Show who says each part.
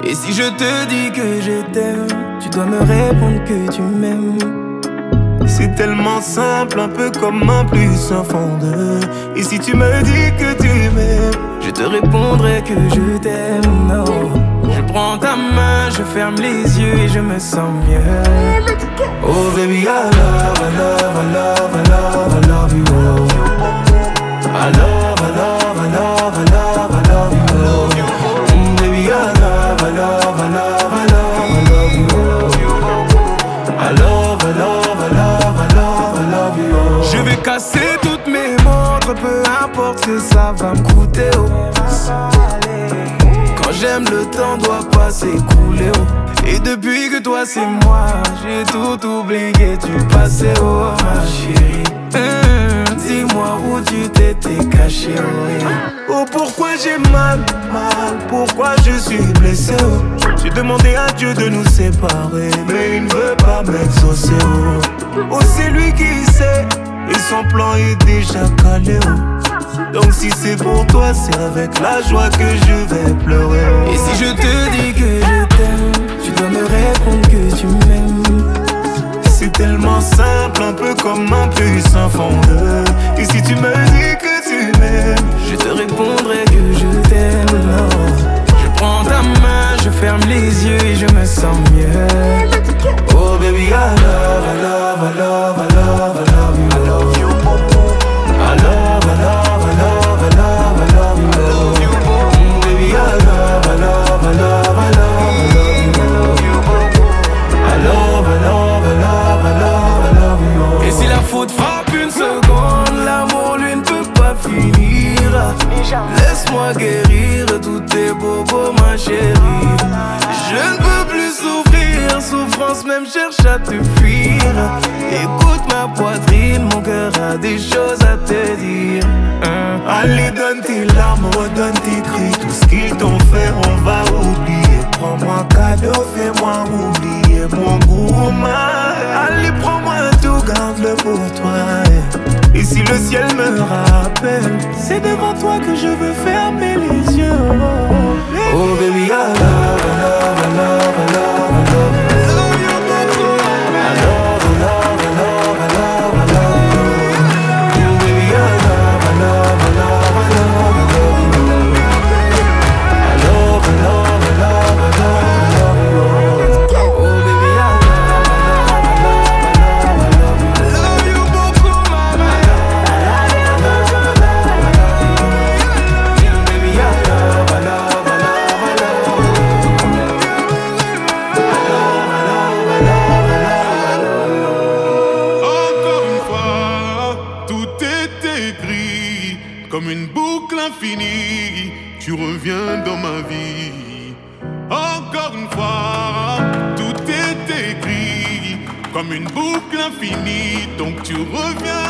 Speaker 1: Et si je te dis que je t'aime, tu dois me répondre que tu m'aimes.
Speaker 2: C'est tellement simple, un peu comme un plus un fond de. Et si tu me dis que tu m'aimes,
Speaker 1: je te répondrai que je t'aime. Non. Je prends ta main, je ferme les yeux et je me sens mieux.
Speaker 2: Oh baby, I love, I love, I love, I love, I love you. I love, I love, I love, I love, I love you. Baby, I love, I love, I love, I love, I love you. I love, I love, I love, I love, I love you.
Speaker 1: Je vais casser toutes mes montres, peu importe ce que ça va me coûter. Oh. Quand j'aime, le temps doit pas s'écouler. Oh. Et depuis que toi c'est moi, j'ai tout oublié du passé. Oh ma chérie, dis-moi où tu t'étais caché. Oh, yeah.
Speaker 2: Oh pourquoi j'ai mal, pourquoi je suis blessé. Oh. J'ai demandé à Dieu de nous séparer, mais il ne veut pas m'exaucer. Oh c'est lui qui sait, et son plan est déjà calé. Oh. Donc si c'est pour toi, c'est avec la joie que je vais pleurer. Oh.
Speaker 1: Et si je te dis que je t'aime, tu dois me répondre que tu m'aimes.
Speaker 2: C'est tellement simple, un peu comme un plus un fond de. Et si tu me dis que tu m'aimes,
Speaker 1: je te répondrai que je t'aime. Non. Je prends ta main, je ferme les yeux et je me sens mieux.
Speaker 2: Oh baby, I love, I love, I love, I love, I love you. I love you. I love, I love, I love, I love, I love you. Baby, I love, I love, I love, I love, I love you. I love, I love, I love, I love, I love you.
Speaker 1: Et si la faute frappe une seconde, l'amour lui ne peut pas finir. Laisse-moi guérir tous tes bobos, ma chérie. Je ne peux plus souffrir, souffrance même cherche à te fuir. Écoute ma poitrine, mon cœur a des choses à te dire.
Speaker 2: Allez, donne tes larmes, redonne tes cris. Tout ce qu'ils t'ont fait, on va oublier. Prends-moi cadeau, fais-moi oublier mon gourmand. Allez, prends-moi tout, garde-le pour toi. Et si le ciel me rappelle, c'est devant toi que je veux fermer les yeux. Oh baby, I love, I love, I love, I love, I love you.
Speaker 3: Comme une boucle infinie, tu reviens dans ma vie. Encore une fois, tout est écrit. Comme une boucle infinie, donc tu reviens